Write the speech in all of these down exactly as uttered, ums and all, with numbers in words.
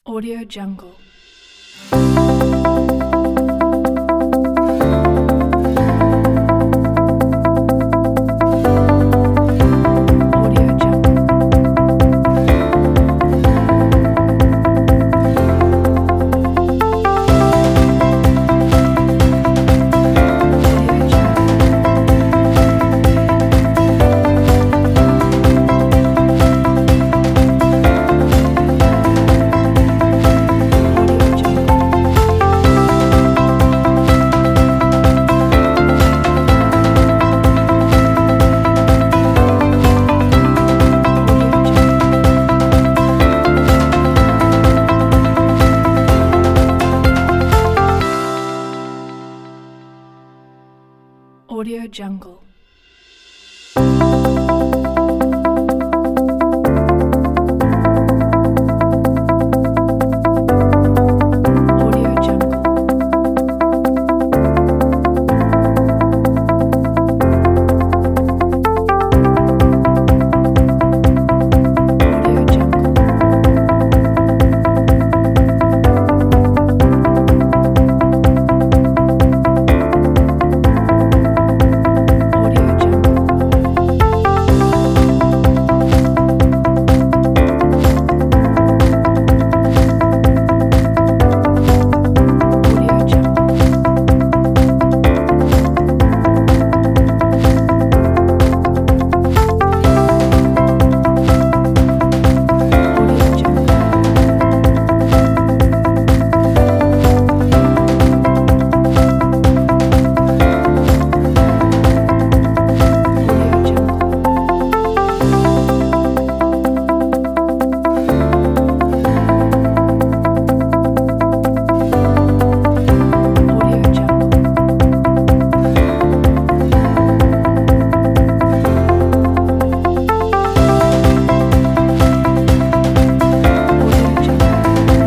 Audio Jungle. Audio Jungle. Audio Jungle. Audio Jungle. Audio Jungle. Audio Jungle. Audio Jungle. Audio Jungle. Audio Jungle. Audio Jungle. Audio Jungle. Audio Jungle. Audio Jungle. Audio Jungle.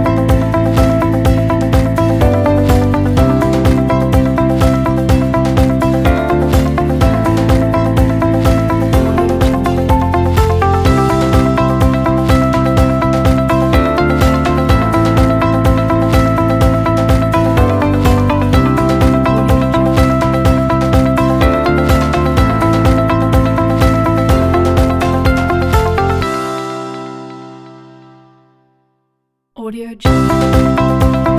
Audio Jungle. Audio Jungle. Audio Jungle.